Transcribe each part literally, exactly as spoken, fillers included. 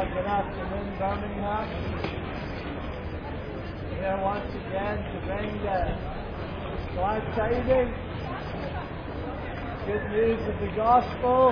good afternoon, Birmingham. Here once again to bring the glad tidings, good news of the gospel.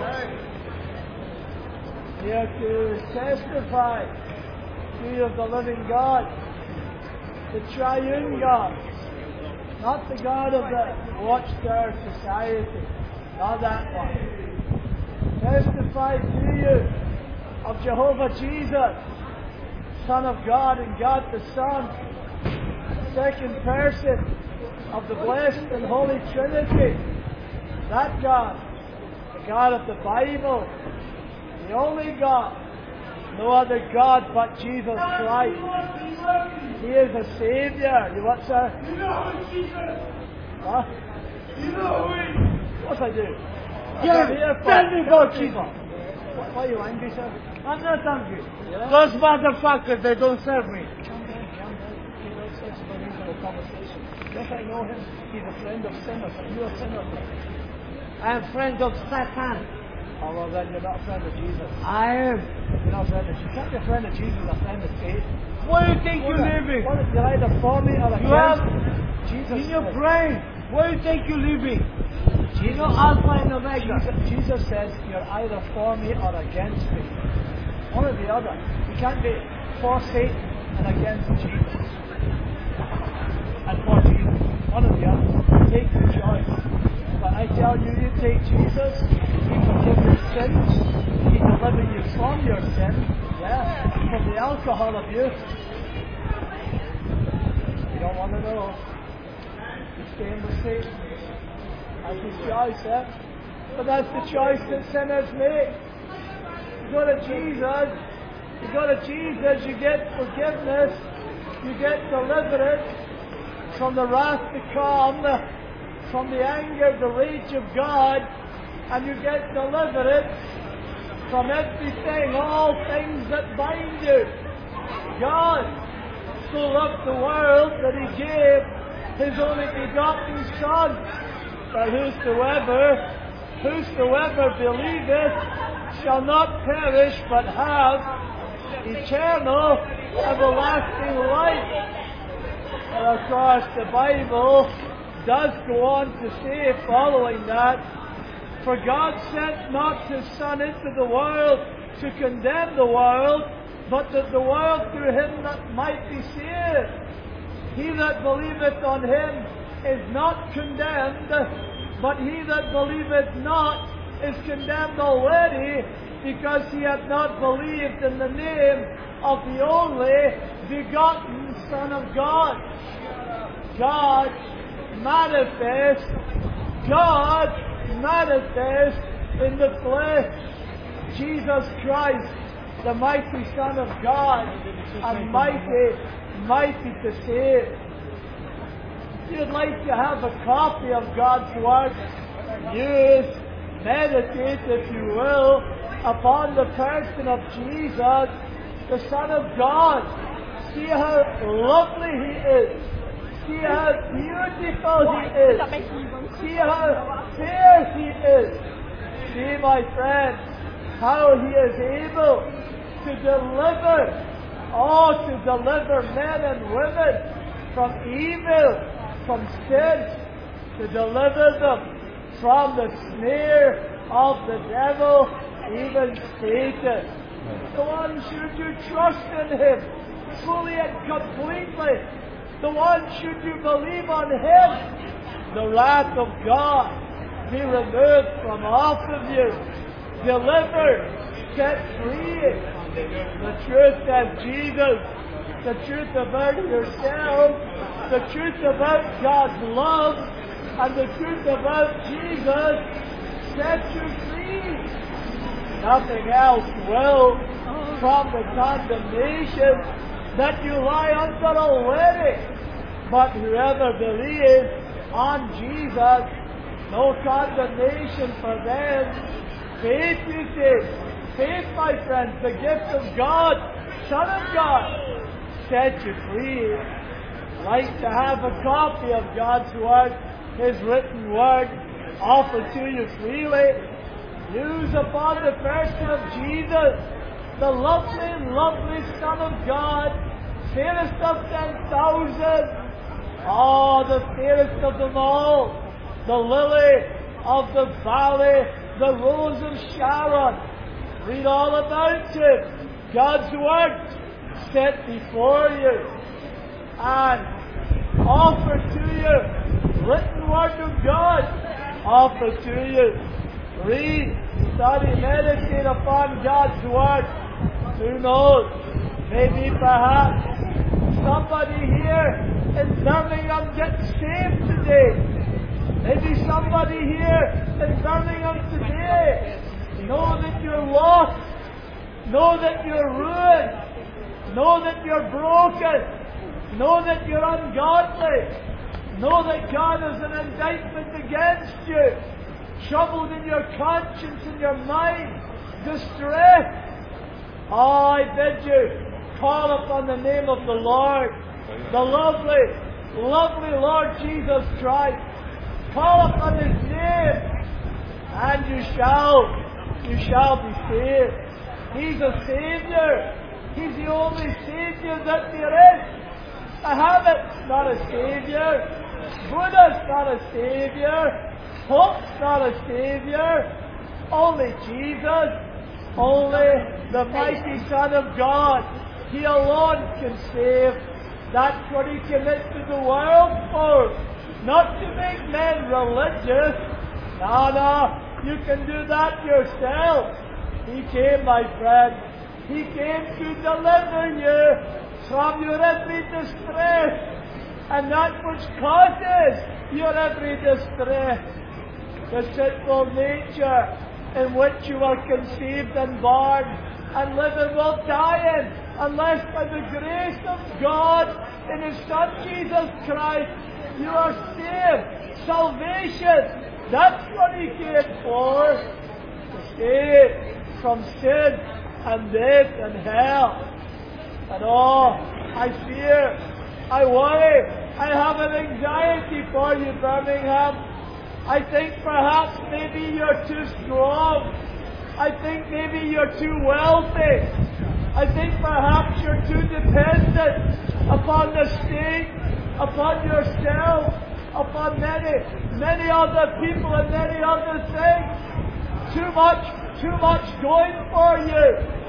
Here to testify to you of the living God, the triune God, not the God of the Watchtower Society, not that one. Testify to you of Jehovah Jesus, Son of God and God the Son, second person of the blessed and holy Trinity. That God, the God of the Bible, the only God, no other God but Jesus Christ. He is a Saviour. You what, sir? You know who Jesus? Huh? You know who he? Of course I do. Yeah, tell me about Jesus. Why are you angry, sir? I'm not hungry. Yeah? Those motherfuckers, they don't serve me. Calm down, calm down. Okay, let's let's have a reasonable conversation. Yes, I know him. He's a friend of sinners. Are you a sinner, friend? I'm friend of Satan. Oh, well, then you're not a friend of Jesus. I am. You're not a friend of Jesus. You can't be a friend of Jesus and a friend of Satan. Where do you think What you're a- living? What if you're either for me or You have against me? Jesus in your says- brain. Where do you think you're living? You know Alpha and Omega. Jesus, Jesus says you're either for me or against me. One or the other. You can't be for Satan and against Jesus. And for Jesus. One or the other. Take your choice. But I tell you, you take Jesus, He forgives your sins, He delivers you from your sins, yeah, from the alcohol abuse. You don't want to know. You're staying with Satan. That's his choice, eh? But that's the choice that sinners make. You go to Jesus, you go to Jesus, you get forgiveness, you get deliverance from the wrath to come, from the anger, the rage of God, and you get deliverance from everything, all things that bind you. God so loved the world that He gave His only begotten Son, that whosoever, whosoever believeth shall not perish but have eternal, everlasting life. And of course the Bible does go on to say, following that, for God sent not His Son into the world to condemn the world, but that the world through Him that might be saved. He that believeth on Him is not condemned, but he that believeth not is condemned already, because he hath not believed in the name of the only begotten Son of God. God manifest, God manifest in the flesh, Jesus Christ, the mighty Son of God, and mighty, mighty to save. If you'd like to have a copy of God's Word, use, meditate, if you will, upon the person of Jesus, the Son of God. See how lovely He is. See how beautiful He is. See how fair He is. See, my friends, how He is able to deliver, oh, to deliver men and women from evil, from sin, to deliver them from the snare of the devil, even Satan. The one should you trust in Him fully and completely. The one should you believe on Him. The wrath of God be removed from off of you. Delivered, set free. The truth of Jesus, the truth about yourself, the truth about God's love, and the truth about Jesus set you free. Nothing else will, from the condemnation that you lie under already. But whoever believes on Jesus, no condemnation for them. Faith, you see. Faith, my friends, the gift of God, Son of God, set you free. Like to have a copy of God's Word, His written Word, offered to you freely. Use upon the person of Jesus the lovely, lovely Son of God, fairest of ten thousand, oh, the fairest of them all, the lily of the valley, the rose of Sharon. Read all about it. God's Word set before you and offer to you. Written Word of God offer to you. Read, study, meditate upon God's Word. Who knows? Maybe perhaps somebody here in Birmingham gets saved today. Maybe somebody here in Birmingham today know that you're lost, know that you're ruined, know that you're broken, know that you're ungodly, know that God has an indictment against you, troubled in your conscience and your mind, distressed. Oh, I bid you call upon the name of the Lord, the lovely, lovely Lord Jesus Christ. Call upon His name, and you shall, you shall be saved. He's a Savior. He's the only Savior that there is. Muhammad's not a Savior. Buddha's not a Savior. Pope's not a Savior. Only Jesus. Only the mighty Son of God. He alone can save. That's what He commits to the world for. Not to make men religious. No, no. You can do that yourself. He came, my friend. He came to deliver you from your every distress. And that which causes your every distress. The sinful nature in which you are conceived and born and live and will die in, unless by the grace of God in His Son Jesus Christ you are saved. Salvation, that's what He came for. To save from sin and death and hell. And oh, I fear, I worry, I have an anxiety for you, Birmingham. I think perhaps maybe you're too strong. I think maybe you're too wealthy. I think perhaps you're too dependent upon the state, upon yourself, upon many, many other people and many other things. Too much, too much going for you.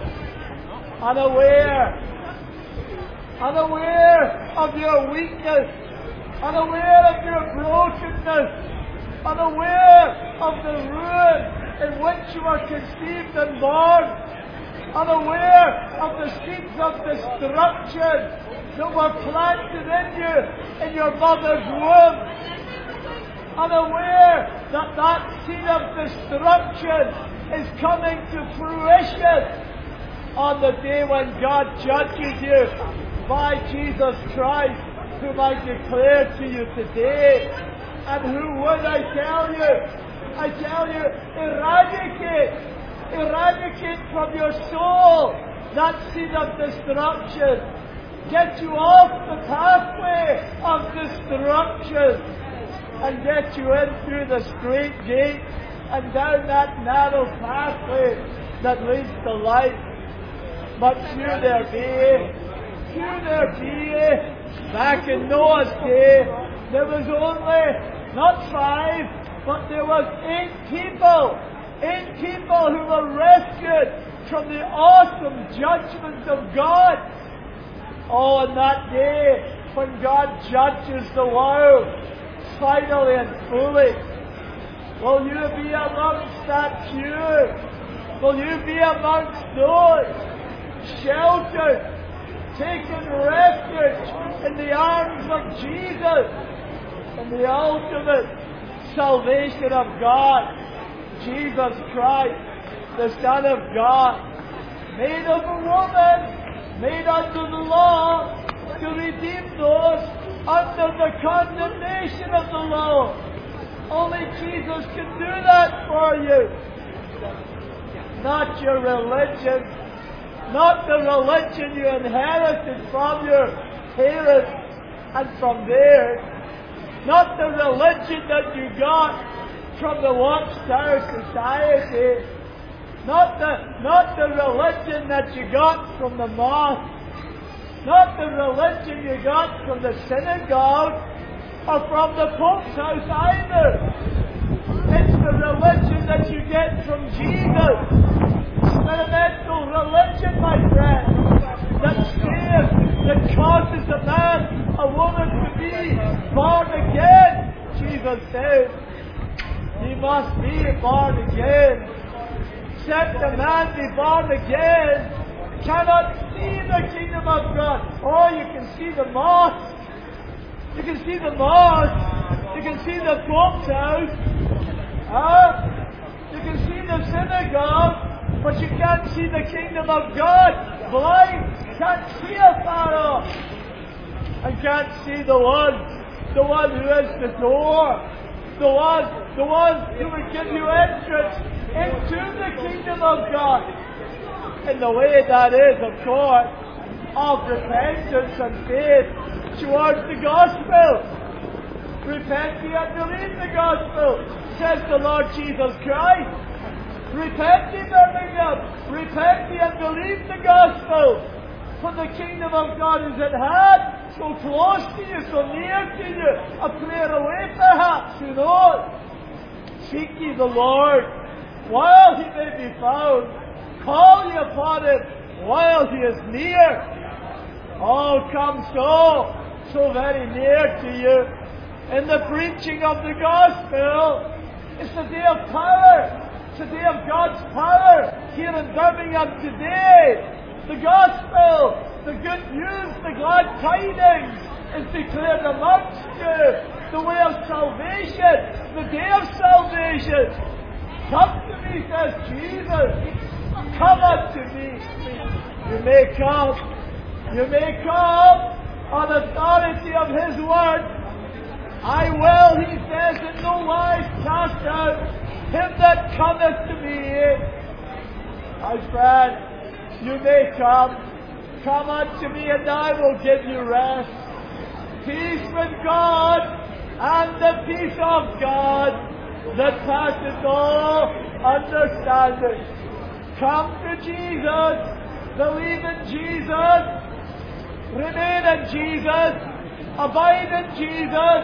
Unaware, unaware of your weakness, unaware of your brokenness, unaware of the ruin in which you are conceived and born, unaware of the seeds of destruction that were planted in you in your mother's womb, unaware that that seed of destruction is coming to fruition on the day when God judges you by Jesus Christ, whom I declare to you today. And who would I tell you? I tell you, eradicate, eradicate from your soul that seed of destruction. Get you off the pathway of destruction and get you in through the straight gate and down that narrow pathway that leads to life. But few there be, few there be, back in Noah's day, there was only not five, but there was eight people, eight people who were rescued from the awesome judgment of God. Oh, on that day, when God judges the world, finally and fully, will you be amongst that few? Will you be amongst those sheltered, taking refuge in the arms of Jesus, and the ultimate salvation of God, Jesus Christ, the Son of God, made of a woman, made under the law, to redeem those under the condemnation of the law. Only Jesus can do that for you. Not your religion, not the religion you inherited from your parents and from theirs, not the religion that you got from the Watchtower Society, Not the, not the religion that you got from the mosque. Not the religion you got from the synagogue or from the Pope's house either. It's the religion that you get from Jesus. Experimental religion, my friend, that saves, that causes a man, a woman to be born again. Jesus says, he must be born again. Except a man be born again, cannot see the kingdom of God. Oh, you can see the mosque. You can see the mosque. You can see the Pope's house. Huh? You can see the synagogue, but you can't see the kingdom of God. Blind, can't see afar off. And can't see the one, the one who is the door. The one, the one who will give you entrance into the kingdom of God. In the way that is, of course, of repentance and faith towards the gospel. Repent ye and believe the gospel, says the Lord Jesus Christ. Repent ye, Birmingham. Repent ye and believe the gospel. For the kingdom of God is at hand, so close to you, so near to you, a prayer away perhaps, who knows? Seek ye the Lord while he may be found. Call ye upon him while he is near. All come so, so very near to you. In the preaching of the gospel, it's the day of power. It's the day of God's power here in Birmingham today. The gospel, the good news, the glad tidings is declared amongst you. The way of salvation, the day of salvation. Come to me, says Jesus. Come unto me. You may come. You may come on authority of his word. I will, he says, in no wise cast out him that cometh to me. My friend, you may come. Come unto me and I will give you rest. Peace with God and the peace of God that passeth all understanding. Come to Jesus. Believe in Jesus. Remain in Jesus. Abide in Jesus.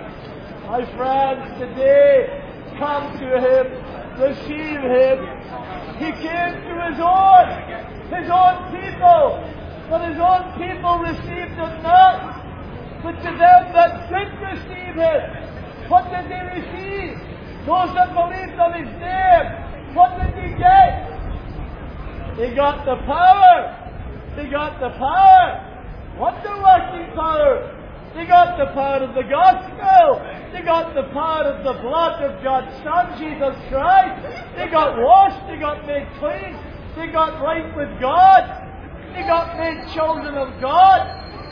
My friends, today, come to him. Receive him. He came to his own. His own people. But his own people received him not. But to them that did receive him, what did they receive? Those that believed on his name, what did they get? They got the power. They got the power. Wonder-working power. They got the power of the gospel. They got the power of the blood of God's Son, Jesus Christ. They got washed. They got made clean. They got right with God. They got made children of God.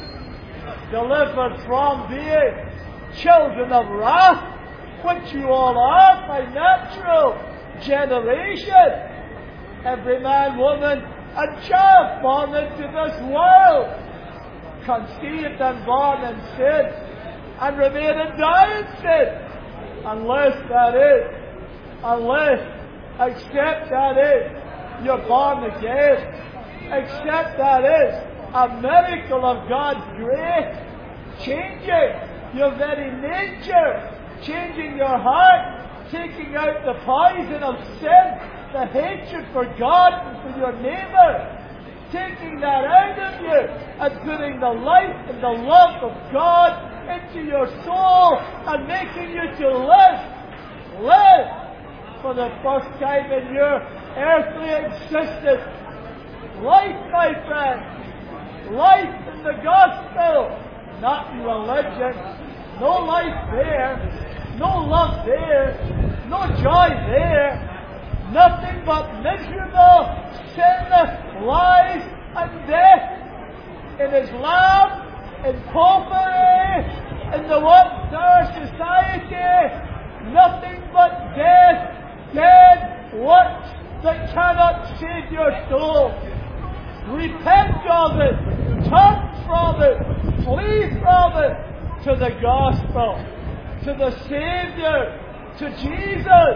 Delivered from being children of wrath, which you all are by natural generation. Every man, woman, and child born into this world, conceived and born in sin, and remain and die in sin, unless that is, unless, except that is, you're born again, except that is a miracle of God's grace, changing your very nature, changing your heart, taking out the poison of sin, the hatred for God and for your neighbour, taking that out of you and putting the life and the love of God into your soul and making you to live, live for the first time in your earthly existence. Life, my friend, life in the gospel, not in religion. No life there, no love there, no joy there. Nothing but miserable, sin, lies, and death in Islam, in popery, in the one-star society. Nothing but death, dead works that cannot save your soul. Repent of it, turn from it, flee from it to the gospel, to the Savior, to Jesus.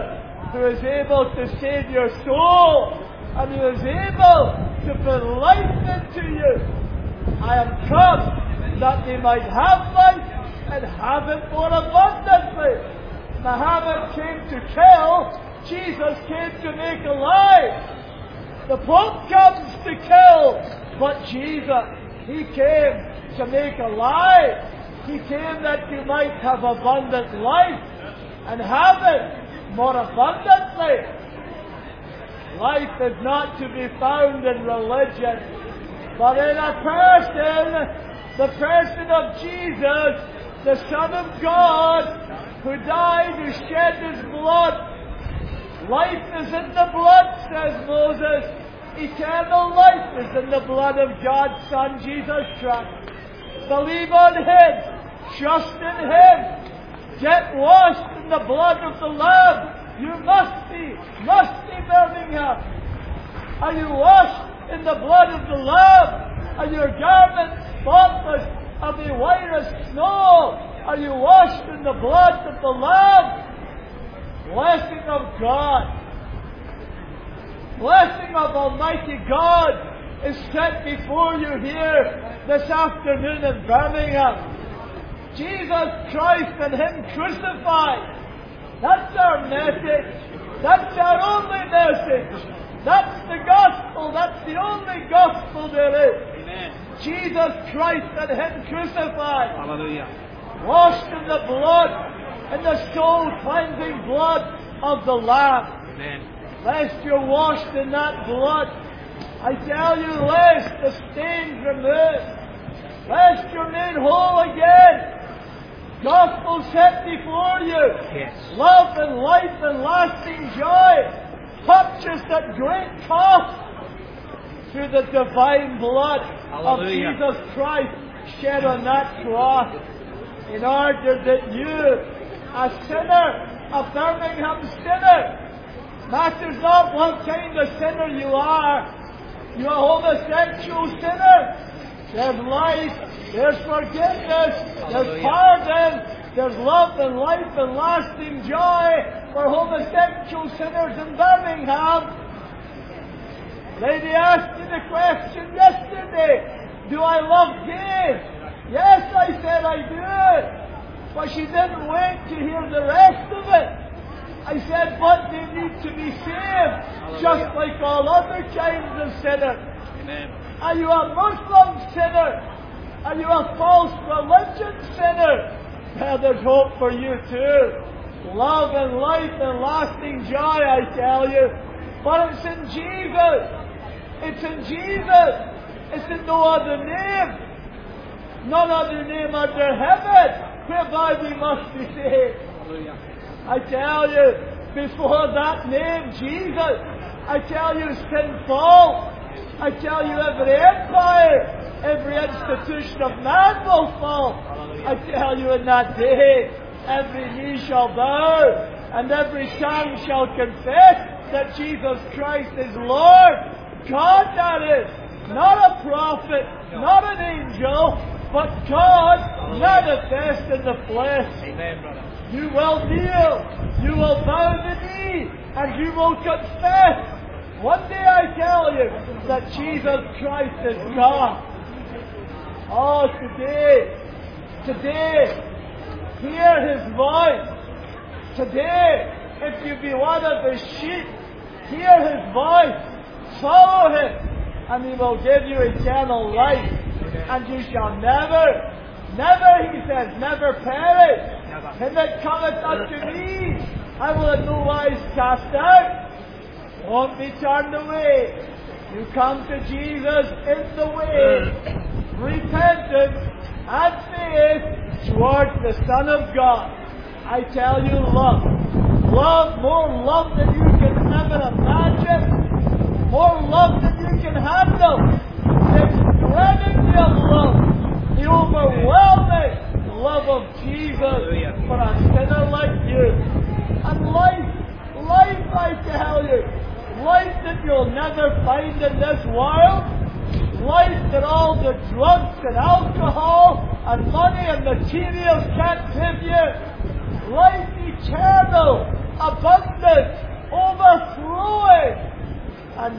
who is able to save your soul, and who is able to put life into you. I am come that they might have life and have it more abundantly. Muhammad came to kill, Jesus came to make alive. The Pope comes to kill, but Jesus, He came to make alive. He came that you might have abundant life and have it more abundantly. Life is not to be found in religion, but in a person, the person of Jesus, the Son of God, who died, who shed His blood. Life is in the blood, says Moses. Eternal life is in the blood of God's Son, Jesus Christ. Believe on Him. Trust in Him. Get washed in the blood of the Lamb. You must be, must be Birmingham. Are you washed in the blood of the Lamb? Are your garments spotless? Are they white as snow? Are you washed in the blood of the Lamb? Blessing of God, blessing of Almighty God is set before you here this afternoon in Birmingham. Jesus Christ and Him crucified. That's our message. That's our only message. That's the gospel. That's the only gospel there is. Amen. Jesus Christ and Him crucified. Hallelujah. Washed in the blood, in the soul-cleansing blood of the Lamb. Amen. Lest you're washed in that blood. I tell you, lest the stains removed. Lest you're made whole again. Gospel set before you. Yes. Love and life and lasting joy. Purchased at great cost through the divine blood Hallelujah. of Jesus Christ shed on that cross, in order that you, a sinner, a Birmingham sinner, matters not what kind of sinner you are, you're a homosexual sinner, there's life, there's forgiveness, there's pardon, there's love and life and lasting joy for homosexual sinners in Birmingham. Lady asked me the question yesterday, do I love gays? Yes, I said I do. But she didn't wait to hear the rest of it. I said, but they need to be saved, Hallelujah. Just like all other kinds of sinners. Amen. Are you a Muslim sinner? Are you a false religion sinner? Well, there's hope for you too. Love and life and lasting joy, I tell you. But it's in Jesus. It's in Jesus. It's in no other name. None other name under heaven whereby we must be saved. Hallelujah. I tell you, before that name, Jesus, I tell you, sin falls. I tell you, every empire, every institution of man will fall. Hallelujah. I tell you, in that day, every knee shall bow, and every tongue shall confess that Jesus Christ is Lord. God, that is, not a prophet, not an angel, but God manifest in the flesh. Amen, brother. You will kneel, you will bow the knee, and you will confess. One day I tell you that Jesus Christ is God. Oh, today, today, hear His voice. Today, if you be one of His sheep, hear His voice, follow Him, and He will give you eternal life. And you shall never, never, He says, never perish. Him that cometh unto me, I will in no wise cast out. Won't be turned away. You come to Jesus in the way, repentance and faith towards the Son of God. I tell you, love. Love, more love than you can ever imagine. More love than you can handle. The incredibly of love. The overwhelming love of Jesus for a sinner like you. And life, life, I tell you, life that you'll never find in this world, life that all the drugs and alcohol and money and materials can't give you, life eternal, abundant,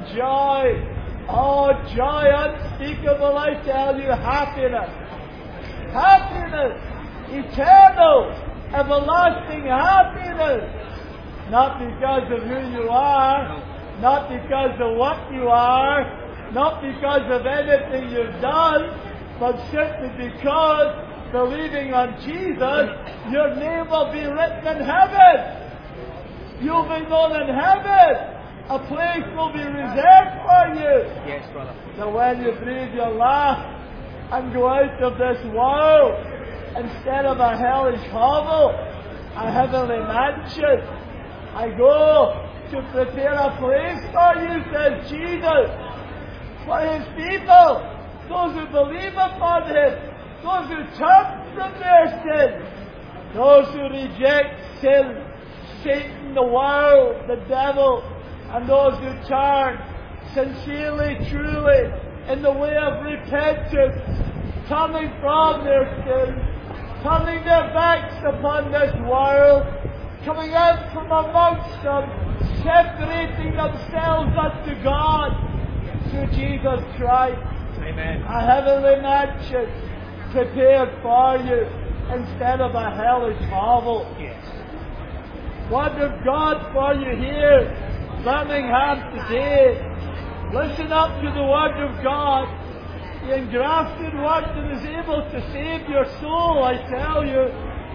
and joy. Oh, joy unspeakable, I tell you, happiness. Happiness, eternal, everlasting happiness. Not because of who you are, not because of what you are, not because of anything you've done, but simply because, believing on Jesus, your name will be written in heaven. You'll be known in heaven. A place will be reserved for you. Yes, brother. So when you breathe your last and go out of this world, instead of a hellish hovel, a heavenly mansion, I go to prepare a place for you, says Jesus, for His people, those who believe upon Him, those who turn from their sins, those who reject sin, Satan, the world, the devil, and those who turn sincerely, truly, in the way of repentance, turning from their sins, turning their backs upon this world, coming out from amongst them, separating themselves unto God through Jesus Christ. Amen. A heavenly mansion prepared for you instead of a hellish hovel. Yes. Word of God for you here, Birmingham today. Listen up to the Word of God, the engrafted Word that is able to save your soul, I tell you.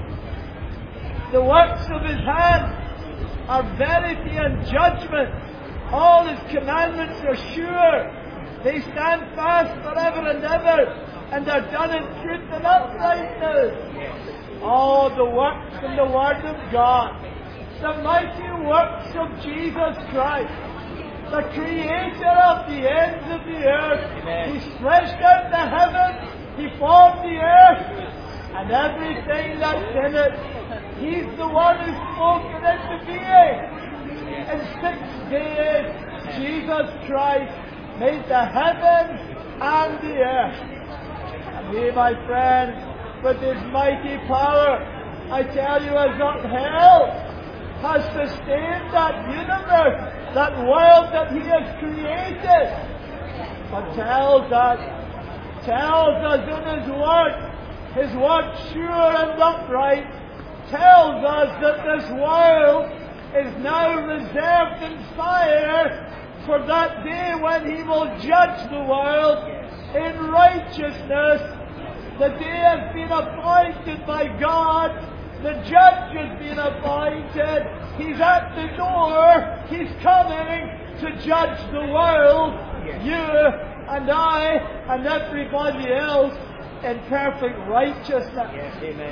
The works of His hand are verity and judgment. All His commandments are sure. They stand fast forever and ever, and are done in truth and uprightness. All the works in the Word of God, the mighty works of Jesus Christ, the Creator of the ends of the earth. Amen. He stretched out the heavens, He formed the earth, and everything that's in it. He's the one who spoke it into being. In six days, Jesus Christ made the heaven and the earth. And He, my friends, with His mighty power, I tell you, has upheld, has sustained that universe, that world that He has created. But tells us, tells us in His Word, His Word sure and upright, tells us that this world is now reserved in fire for that day when He will judge the world in righteousness. The day has been appointed by God. The judge has been appointed. He's at the door. He's coming to judge the world, you and I and everybody else in perfect righteousness. Yes, amen.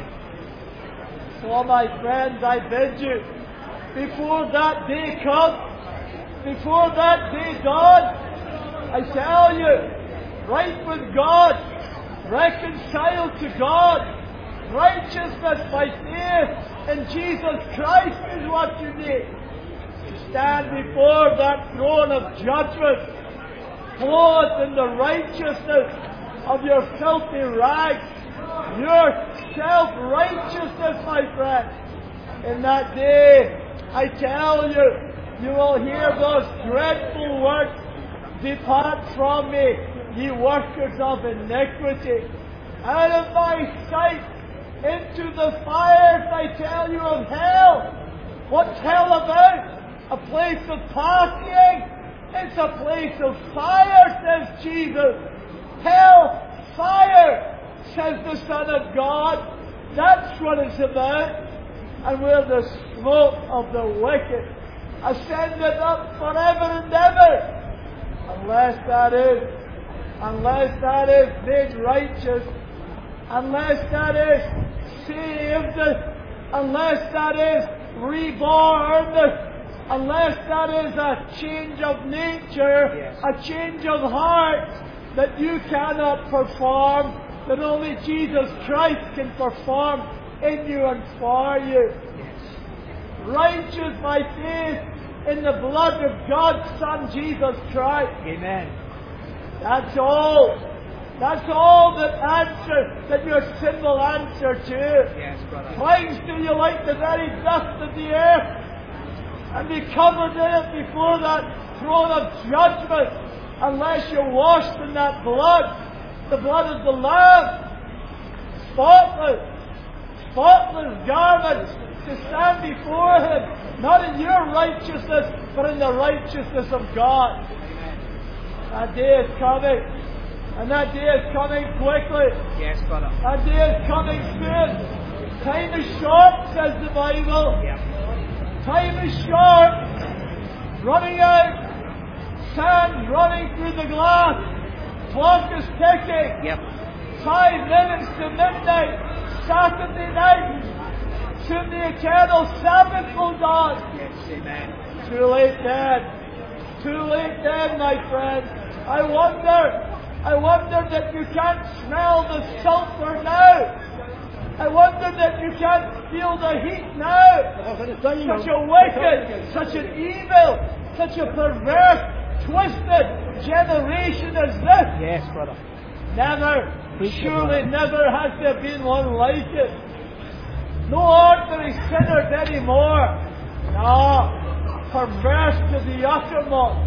So, my friends, I bid you, before that day comes, before that day dawns, I tell you, right with God, reconciled to God, righteousness by faith in Jesus Christ is what you need. To stand before that throne of judgment, clothed in the righteousness of your filthy rags, your self-righteousness, my friend. In that day, I tell you, you will hear those dreadful words, "Depart from me, ye workers of iniquity, out of my sight, into the fires," I tell you, of hell. What's hell about? A place of partying? It's a place of fire, says Jesus. Hell, fire, says the Son of God. That's what it's about. And where the smoke of the wicked ascended up forever and ever. Unless that is, unless that is made righteous, unless that is saved, unless that is reborn, unless that is a change of nature, yes. a change of heart that you cannot perform, that only Jesus Christ can perform in you and for you. Yes. Righteous by faith in the blood of God's Son, Jesus Christ. Amen. That's all. That's all that answer, that your sin will answer to. Yes, brother. Clings to you like the very dust of the earth, and be covered in it before that throne of judgment unless you're washed in that blood, the blood of the Lamb. Spotless, spotless garments to stand before Him, not in your righteousness, but in the righteousness of God. That day is coming, and that day is coming quickly. Yes, brother. That day is coming soon. Time is short, says the Bible. Yep. Time is short. Running out. Sand running through the glass. Clock is ticking. Yep. Five minutes to midnight. Saturday night. Soon the eternal Sabbath will dawn. Yes, amen. Too late then. Too late then, my friend. I wonder. I wonder that you can't smell the sulfur now. I wonder that you can't feel the heat now. Such a wicked, such an evil, such a perverse, twisted generation as this. Yes, brother. Never, surely never has there been one like it. No ordinary sinners anymore. No, perverse to the uttermost.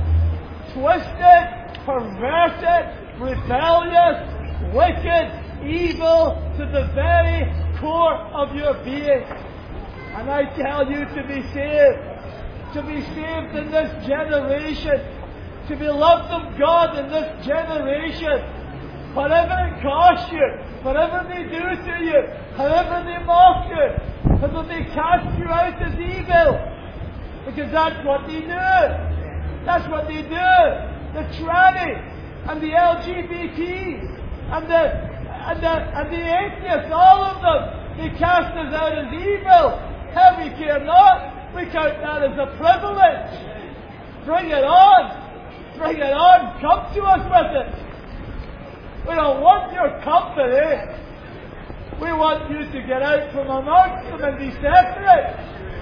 Twisted, perverted, rebellious, wicked, evil to the very core of your being. And I tell you, to be saved, to be saved in this generation, to be loved of God in this generation, whatever it costs you, whatever they do to you, however they mock you, whether they cast you out as evil, because that's what they do. That's what they do. The tranny and the L G B T and the And the, and the atheists, all of them, they cast us out as evil. Hell, we care not. We count that as a privilege. Bring it on. Bring it on. Come to us with it. We don't want your company. We want you to get out from amongst them and be separate.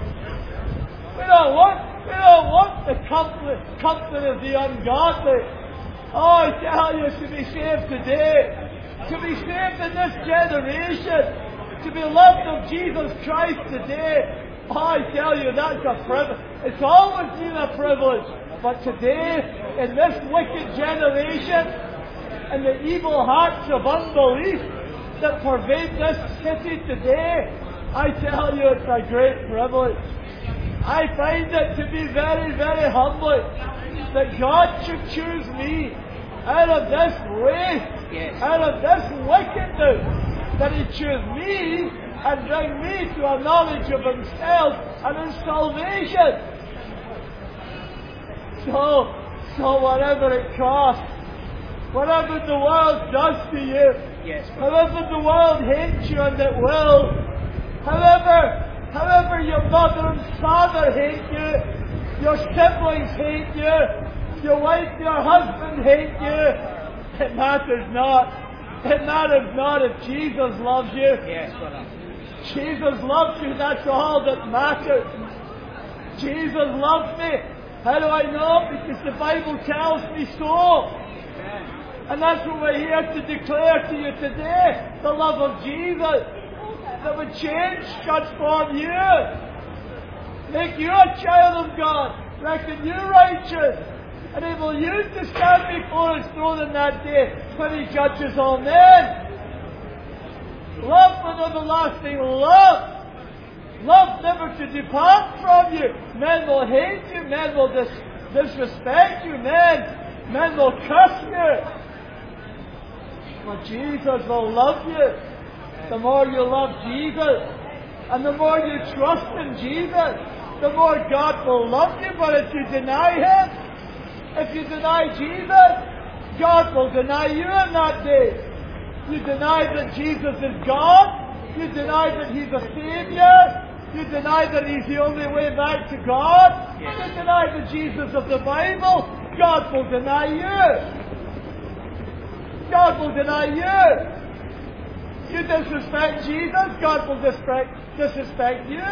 We don't want, we don't want the company, company of the ungodly. Oh, I tell you, to be saved today, to be saved in this generation, to be loved of Jesus Christ today, oh, I tell you, that's a privilege. It's always been a privilege. But today, in this wicked generation, and the evil hearts of unbelief that pervade this city today, I tell you, it's a great privilege. I find it to be very, very humbling that God should choose me out of this race, yes, out of this wickedness, that He choose me and bring me to a knowledge of Himself and His salvation. So, so whatever it costs, whatever the world does to you, yes, however the world hates you, and it will, however, however your mother and father hate you, your siblings hate you, your wife, your husband hate you, it matters not. It matters not if Jesus loves you. Yes, brother. Jesus loves you, that's all that matters. Jesus loves me. How do I know? Because the Bible tells me so. And that's what we're here to declare to you today. The love of Jesus that would change, transform you, make you a child of God, reckon you righteous, enable you to stand before His throne in that day when He judges all men. Love with everlasting love. Love never to depart from you. Men will hate you. Men will dis- disrespect you. Men, men will curse you. But Jesus will love you. The more you love Jesus, and the more you trust in Jesus, the more God will love you. But if you deny Him, if you deny Jesus, God will deny you in that day. You deny that Jesus is God. You deny that He's a Savior. You deny that He's the only way back to God. Yes. You deny the Jesus of the Bible. God will deny you. God will deny you. You disrespect Jesus, God will disrespect, disrespect you.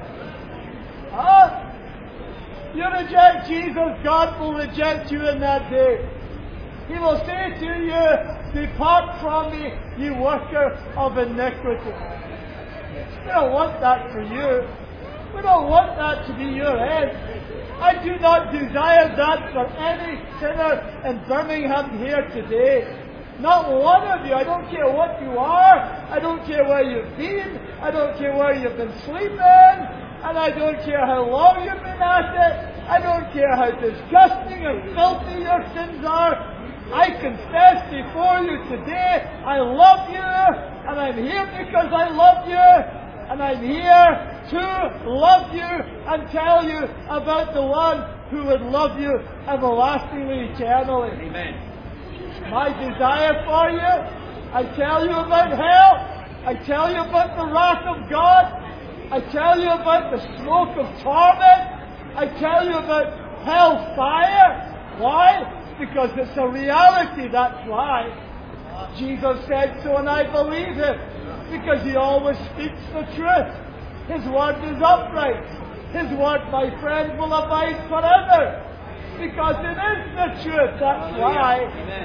Huh? You reject Jesus, God will reject you in that day. He will say to you, depart from me, you worker of iniquity. We don't want that for you. We don't want that to be your end. I do not desire that for any sinner in Birmingham here today. Not one of you. I don't care what you are. I don't care where you've been. I don't care where you've been sleeping. And I don't care how long you've been at it. I don't care how disgusting and filthy your sins are. I confess before you today, I love you. And I'm here because I love you. And I'm here to love you and tell you about the one who would love you everlastingly, eternally. Amen. My desire for you, I tell you about hell. I tell you about the wrath of God. I tell you about the smoke of torment. I tell you about hell fire. Why? Because it's a reality, that's why. Jesus said so, and I believe it. Because He always speaks the truth. His word is upright. His word, my friends, will abide forever. Because it is the truth, that's why.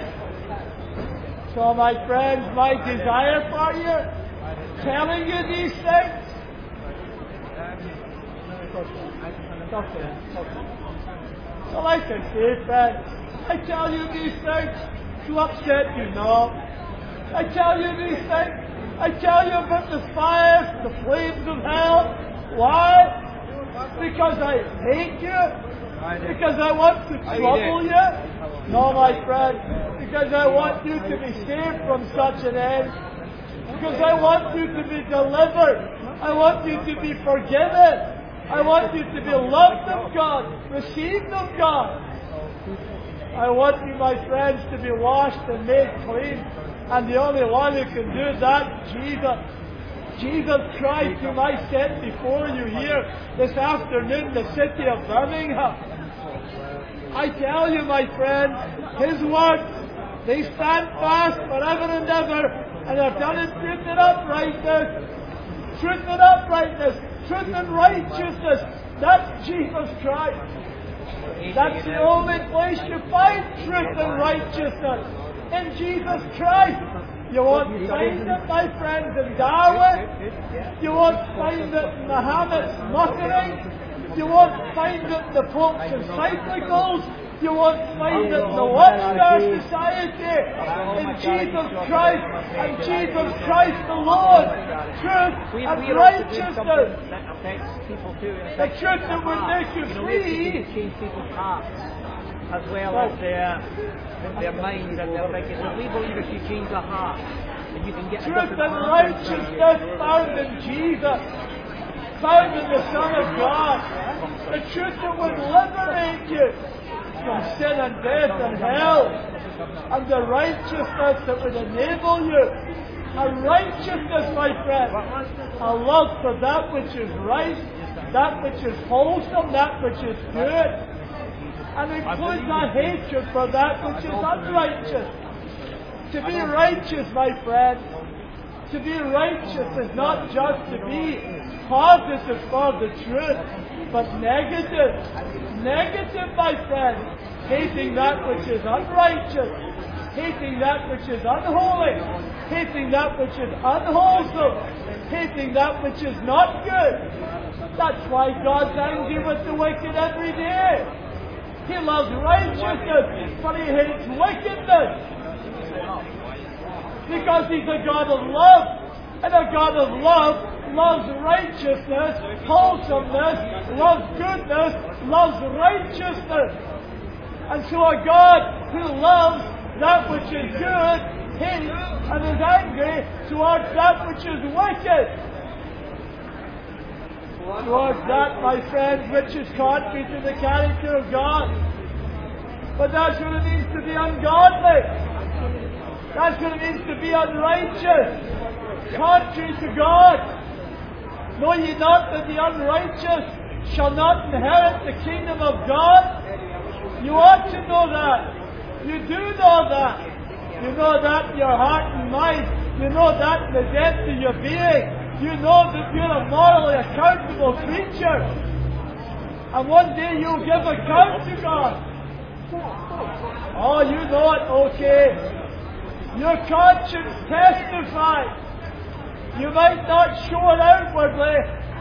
So, my friends, my desire for you, telling you these things. So, like I say, friends, I tell you these things to upset you, no. I tell you these things. I tell you about the fires, the flames of hell. Why? Because I hate you? Because I want to trouble you? No, my friend. Because I want you to be saved from such an end. Because I want you to be delivered. I want you to be forgiven. I want you to be loved of God, received of God. I want you, my friends, to be washed and made clean. And the only one who can do that, Jesus. Jesus Christ, whom I set before you here this afternoon in the city of Birmingham. I tell you, my friends, His words, they stand fast forever and ever, and are done in truth and uprightness. Truth and uprightness, truth and righteousness. That's Jesus Christ. That's the only place you find truth and righteousness. In Jesus Christ. You won't find it, my friends, in Darwin. You won't find it in Muhammad's muttering. You won't find it in the Pope's encyclicals. You won't find it in the Western Society. In Jesus Christ and Jesus Christ alone. Truth and righteousness. The truth that will make you free. As well as their, their mind and their thinking. So we believe if you change the heart, and you can get truth and righteousness found in Jesus, found in the Son of God. The truth that would liberate you from sin and death and hell, and the righteousness that would enable you. A righteousness, my friend, a love for that which is right, that which is wholesome, that which is good. And includes a hatred for that which is unrighteous. To be righteous, my friend, to be righteous is not just to be positive for the truth, but negative. Negative, my friend, hating that which is unrighteous, hating that which is unholy, hating that which is unwholesome, hating that which is not good. That's why God's angry with the wicked every day. He loves righteousness, but He hates wickedness. Because He's a God of love. And a God of love loves righteousness, wholesomeness, loves goodness, loves righteousness. And so a God who loves that which is good hates and is angry towards that which is wicked. Towards that, my friends, which is contrary to the character of God. But that's what it means to be ungodly. That's what it means to be unrighteous. Contrary to God. Know ye not that the unrighteous shall not inherit the kingdom of God? You ought to know that. You do know that. You know that in your heart and mind. You know that in the depth of your being. You know that you're a morally accountable creature. And one day you'll give account to God. Oh, you know it, okay. Your conscience testifies. You might not show it outwardly,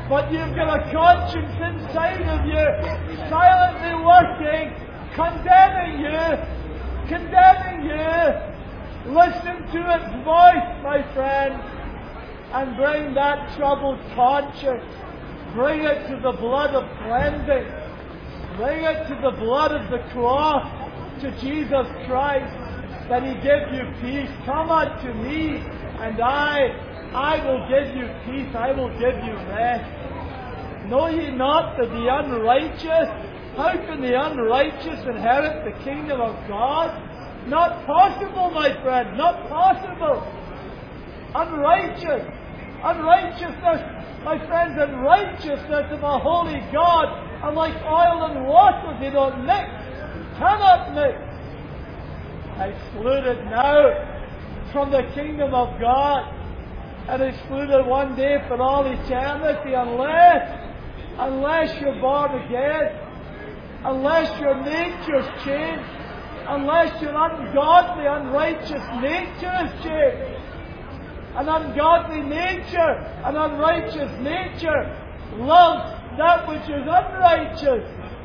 But you've got a conscience inside of you, silently working, condemning you, condemning you. Listen to its voice, my friend, and bring that troubled conscience. Bring it to the blood of cleansing. Bring it to the blood of the cross, to Jesus Christ, that He give you peace. Come unto me, and I, I will give you peace. I will give you rest. Know ye not that the unrighteous, how can the unrighteous inherit the kingdom of God? Not possible, my friend, not possible. Unrighteous, unrighteousness, my friends, unrighteousness of a holy God are like oil and water. They don't mix, cannot mix. Excluded now from the kingdom of God, and excluded one day for all eternity, unless, unless you're born again, unless your nature's changed, unless your ungodly, unrighteous nature is changed. An ungodly nature, an unrighteous nature loves that which is unrighteous.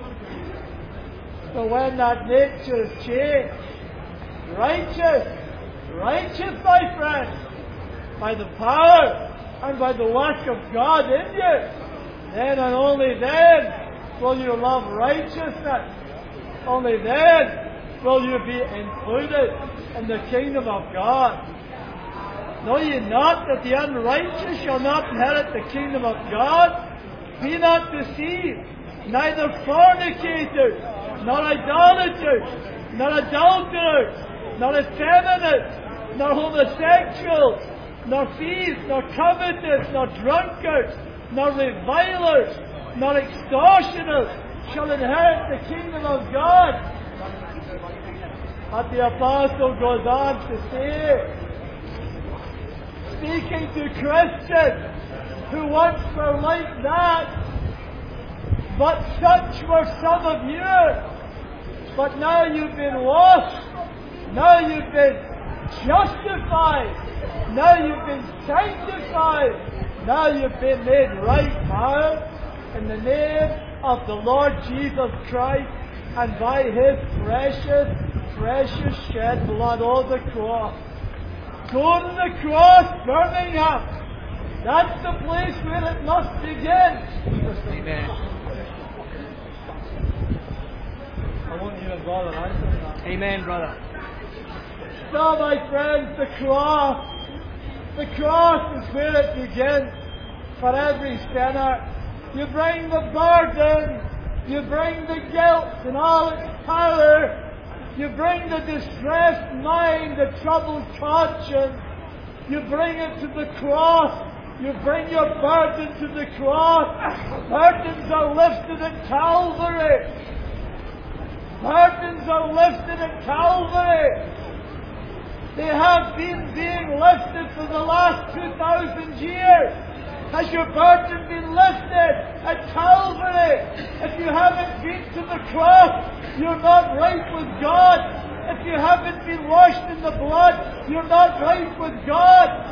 So when that nature is changed, righteous, righteous, my friend, by the power and by the work of God in you, then and only then will you love righteousness. Only then will you be included in the kingdom of God. Know ye not that the unrighteous shall not inherit the kingdom of God? Be not deceived, neither fornicators, nor idolaters, nor adulterers, nor effeminate, nor homosexuals, nor thieves, nor covetous, nor drunkards, nor revilers, nor extortioners shall inherit the kingdom of God. But the apostle goes on to say, speaking to Christians who once were like that, but such were some of you. But now you've been washed, now you've been justified, now you've been sanctified, now you've been made right now in the name of the Lord Jesus Christ and by His precious, precious shed blood on the cross. Go to the cross, Birmingham. That's the place where it must begin. Amen. I won't even bother answering that. Amen, brother. So, my friends, the cross, the cross is where it begins for every sinner. You bring the burden, you bring the guilt and all its power. You bring the distressed mind, the troubled conscience. You bring it to the cross. You bring your burden to the cross. Burdens are lifted at Calvary. Burdens are lifted at Calvary. They have been being lifted for the last two thousand years. Has your burden been lifted at Calvary? If you haven't been to the cross, you're not right with God. If you haven't been washed in the blood, you're not right with God.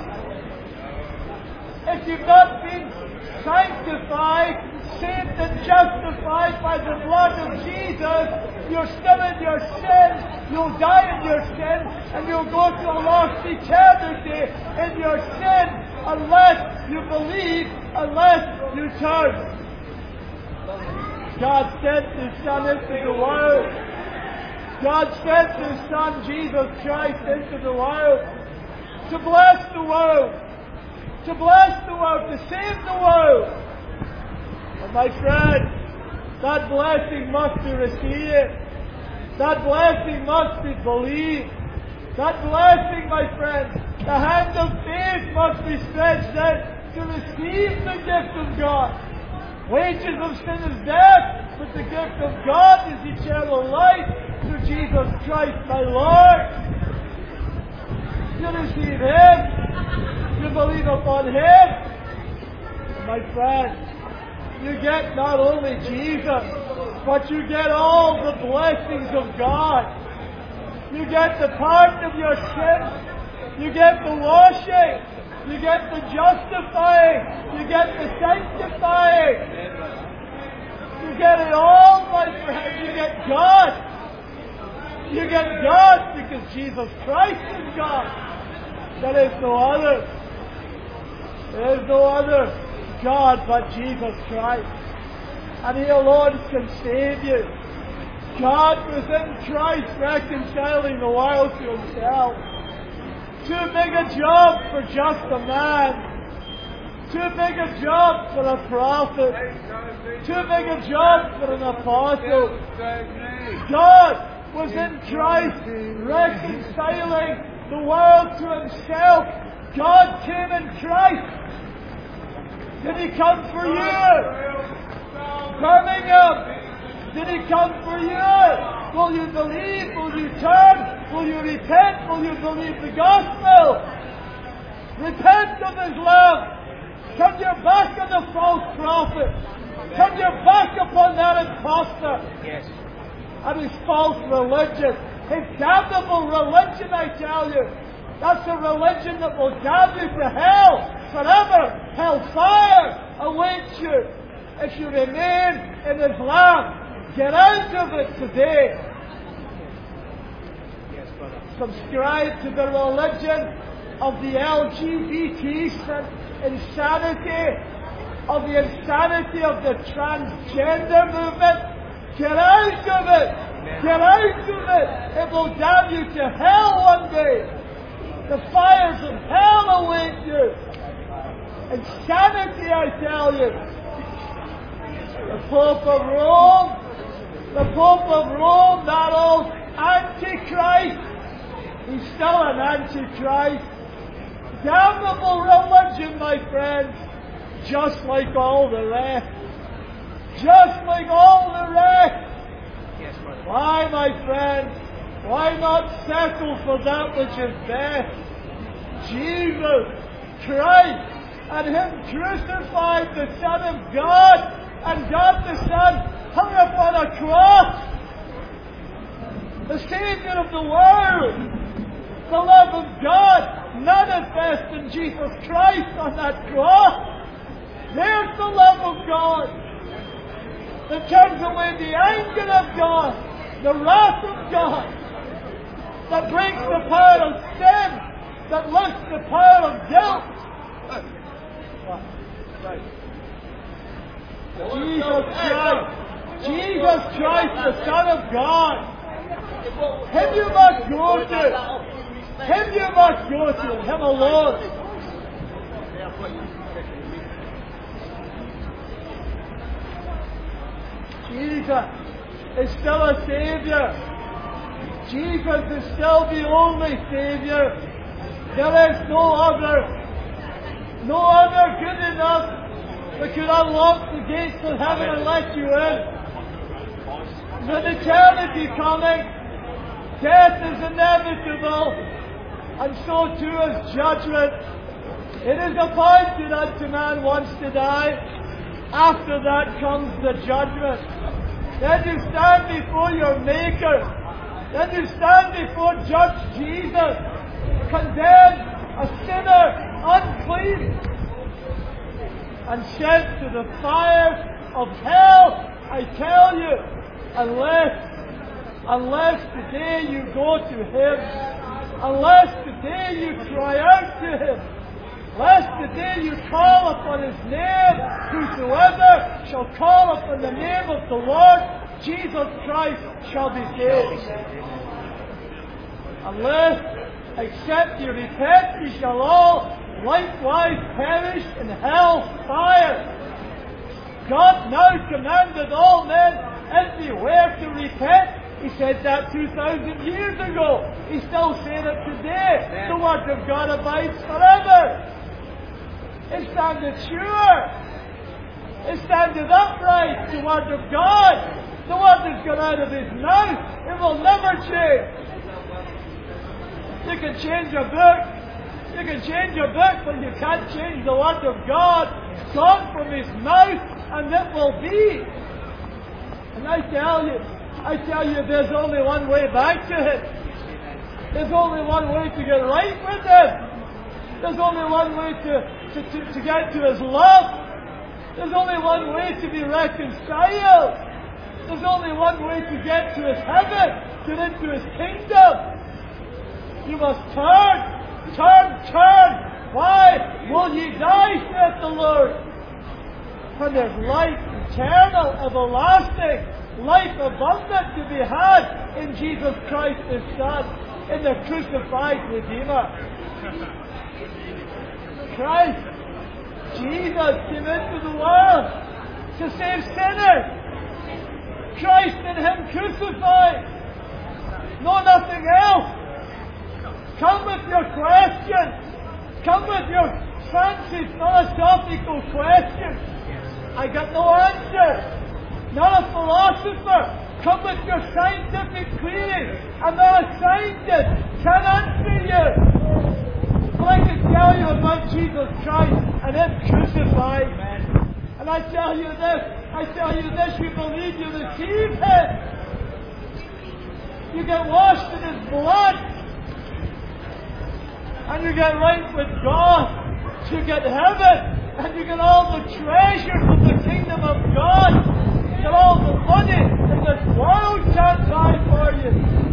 If you've not been sanctified, saved and justified by the blood of Jesus, you're still in your sin. You'll die in your sin, and you'll go to a lost eternity in your sin unless you believe, unless you turn. God sent His Son into the world. God sent His Son, Jesus Christ, into the world to bless the world, to bless the world, to save the world. And my friend, that blessing must be received. That blessing must be believed. That blessing, my friend, the hand of faith must be stretched out to receive the gift of God. Wages of sin is death, but the gift of God is eternal life through Jesus Christ my Lord. You receive Him. You believe upon Him. My friend, you get not only Jesus, but you get all the blessings of God. You get the pardon of your sins. You get the washing. You get the justifying. You get the sanctifying. God. You get God because Jesus Christ is God. There is no other. There is no other God but Jesus Christ. And He alone can save you. God was in Christ reconciling the world to Himself. Too big a job for just a man. Too big a job for a prophet. Too big a job for an apostle. God was in Christ reconciling the world to Himself. God came in Christ. Did He come for you? Birmingham, did He come for you? Will you believe? Will you turn? Will you repent? Will you believe the gospel? Repent of His love. Turn your back on the false prophet. Turn your back upon that impostor. Yes. And his false religion. His damnable religion, I tell you. That's a religion that will damn you to hell forever. Hellfire awaits you. If you remain in Islam, get out of it today. Yes, brother. Subscribe to the religion of the L G B T insanity, of the insanity of the transgender movement. Get out of it. Amen. Get out of it. It will damn you to hell one day. The fires of hell await you. Insanity, I tell you. The Pope of Rome, the Pope of Rome, that old Antichrist, he's still an Antichrist. Damnable religion, my friends, just like all the rest. Just like all the rest. Yes, brother. Why, my friends, why not settle for that which is best? Jesus Christ and Him crucified, the Son of God, and God the Son hung upon a cross. The Savior of the world, the love of God manifest in Jesus Christ on that cross. There's the love of God that turns away the anger of God, the wrath of God, that breaks the power of sin, that lifts the power of guilt. Right. Jesus Christ, Jesus Christ, the Son of God. Him you must go to. Him you must go to. Him alone. Jesus is still a Savior. Jesus is still the only Savior. There is no other, no other good enough that could unlock the gates of heaven and let you in. With eternity coming, death is inevitable, and so too is judgment. It is appointed unto man once to die. After that comes the judgment. Then you stand before your Maker. Then you stand before Judge Jesus, condemned, a sinner, unclean, and sent to the fire of hell. I tell you, unless, unless today you go to Him, unless today you cry out to Him, unless today you call upon His name, whosoever shall call upon the name of the Lord Jesus Christ shall be saved. Unless, except you repent, ye shall all likewise perish in hell's fire. God now commanded all men everywhere to repent. He said that two thousand years ago. He's still saying it today. Amen. The Word of God abides forever. It standeth sure. It standeth upright, the Word of God. The Word that's gone out of His mouth, it will never change. You can change a book. You can change a book, but you can't change the Word of God. It's gone from His mouth, and it will be. And I tell you, I tell you, there's only one way back to Him. There's only one way to get right with Him. There's only one way to, to, to, to get to His love. There's only one way to be reconciled. There's only one way to get to His heaven, get into His kingdom. You must turn, turn, turn. Why will ye die, saith the Lord? And there's life eternal, everlasting, life abundant to be had in Jesus Christ His Son, in the crucified Redeemer. Christ, Jesus came into the world to save sinners. Christ and Him crucified. No, nothing else. Come with your questions. Come with your fancy philosophical questions. I got no answer. Not a philosopher. Come with your scientific queries. I'm not a scientist. Can't answer you. But I can tell you about Jesus Christ and Him crucified. And I tell you this. I tell you this. You believe you receive Him. You get washed in His blood. And you get right with God. You get heaven. And you get all the treasures of the kingdom of God. You get all the money that this world can't buy for you.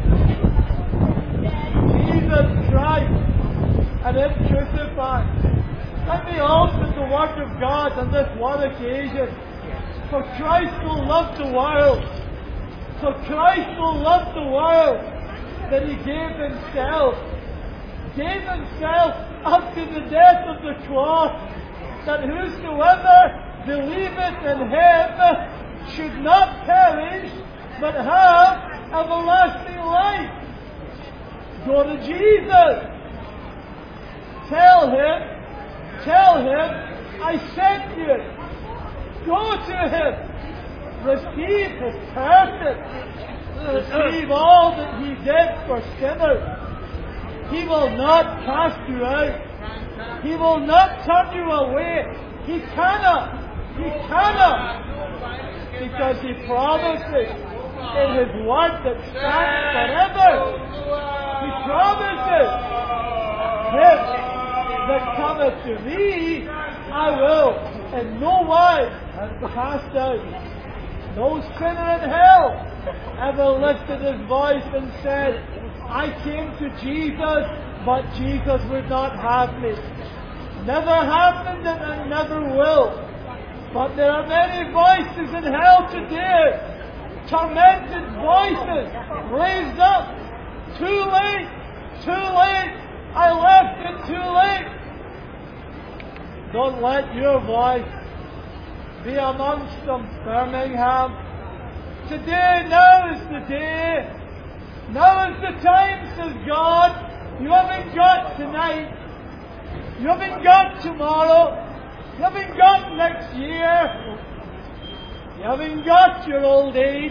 Jesus Christ and Him crucified. Let me open the Word of God on this one occasion. For Christ so loved the world. For Christ so loved the world that He gave Himself. Gave Himself up to the death of the cross, that whosoever believeth in Him should not perish, but have everlasting life. Go to Jesus. Tell Him, tell Him, I sent you. Go to Him. Receive His person. Receive all that He did for sinners. He will not cast you out. He will not turn you away. He cannot. He cannot. Because He promises in His word that stands forever. He promises, Him that cometh to me, I will in no wise cast out. No sinner in hell ever lifted his voice and said, I came to Jesus, but Jesus would not have me. Never happened and never will. But there are many voices in hell today, tormented voices, raised up. Too late, too late, I left it too late. Don't let your voice be amongst them, Birmingham. Today, now is the day. Now is the time, says God. You haven't got tonight. You haven't got tomorrow. You haven't got next year. You haven't got your old age.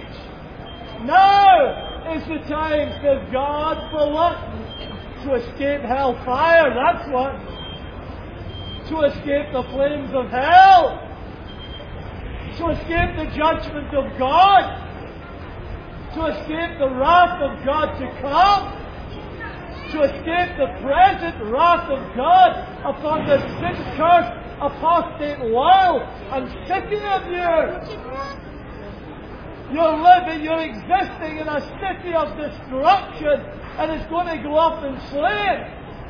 Now is the time, says God, for what? To escape hellfire, that's what. To escape the flames of hell. To escape the judgment of God. To escape the wrath of God to come. To escape the present wrath of God upon the sin-cursed apostate world and city of yours. You're living, you're existing in a city of destruction, and it's going to go up in flames.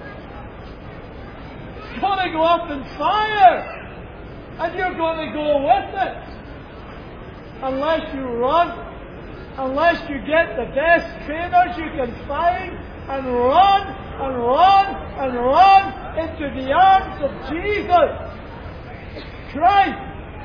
It's going to go up in fire, and you're going to go with it. Unless you run, unless you get the best trainers you can find, and run, and run, and run into the arms of Jesus Christ,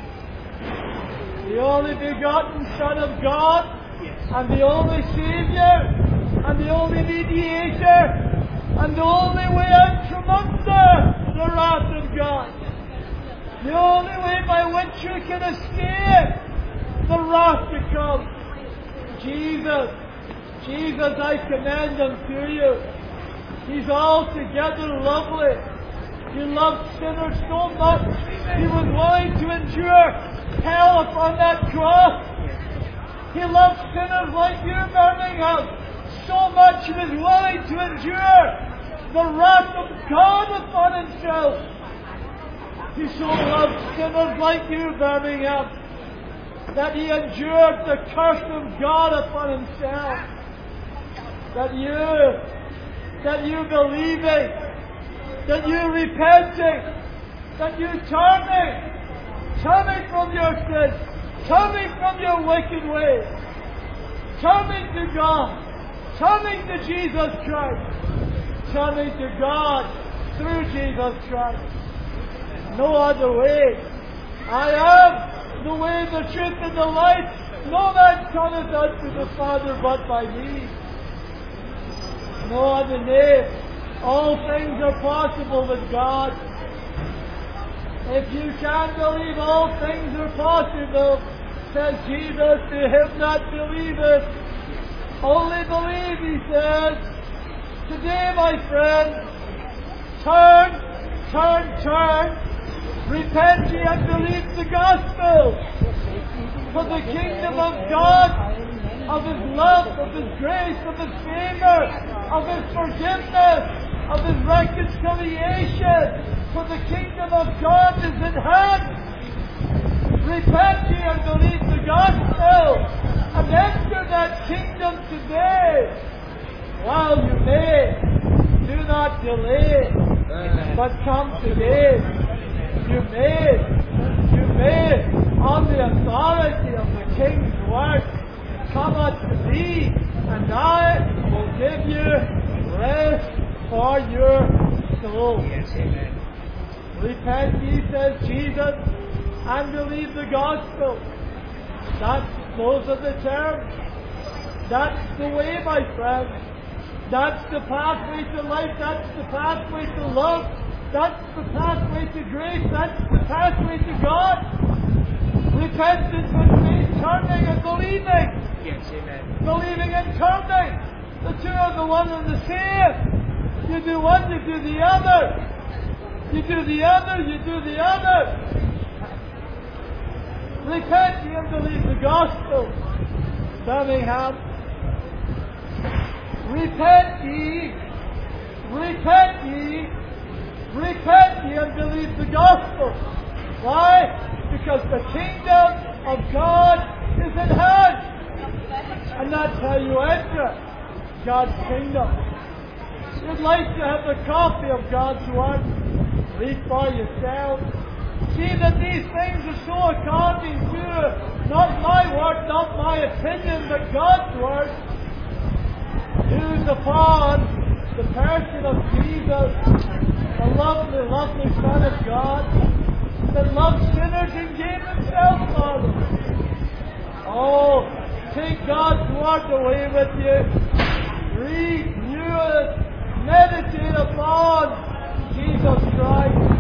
the only begotten Son of God, and the only Saviour, and the only mediator, and the only way out from under the wrath of God. The only way by which you can escape the wrath to come. Jesus, Jesus, I commend Him to you. He's altogether lovely. He loved sinners so much, He was willing to endure hell upon that cross. He loved sinners like you, Birmingham, so much He was willing to endure the wrath of God upon Himself. He so loved sinners like you, Birmingham, that He endured the curse of God upon Himself. That you, that you believing, that you repenting, that you turning, turning from your sins, turning from your wicked ways, turning to God, turning to Jesus Christ, turning to God through Jesus Christ. No other way. I am the way, the truth, and the life. No man cometh unto the Father but by me. No other name. All things are possible with God. If you can believe, all things are possible, says Jesus, to him that believeth. Only believe, He says. Today, my friend, turn, turn, turn. Repent ye and believe the gospel. For the kingdom of God, of His love, of His grace, of His favor, of His forgiveness, of His reconciliation, for the kingdom of God is at hand. Repent ye and believe the gospel, and enter that kingdom today, while you may. Do not delay, but come today. You may, you may, on the authority of the King's word, come unto me, and I will give you rest for your soul. Yes, amen. Repent ye, says Jesus, and believe the gospel. That's, those are the terms. That's the way, my friend. That's the pathway to life. That's the pathway to love. That's the pathway to grace. That's the pathway to God. Repentance which means turning and believing. Yes, amen. Believing and turning. The two are the one and the same. You do one, you do the other. You do the other, you do the other. Repent ye and believe the gospel. Birmingham. Repent ye. Repent ye. Repent ye and believe the gospel. Why? Because the kingdom of God is at hand. And that's how you enter God's kingdom. You'd like to have a copy of God's word. Read for yourself. See that these things are so according to not my word, not my opinion, but God's word. Who's upon the person of Jesus, the lovely, lovely Son of God, that loved sinners and gave Himself for them. Oh, take God's word away with you. Read, hear it, meditate upon Jesus Christ.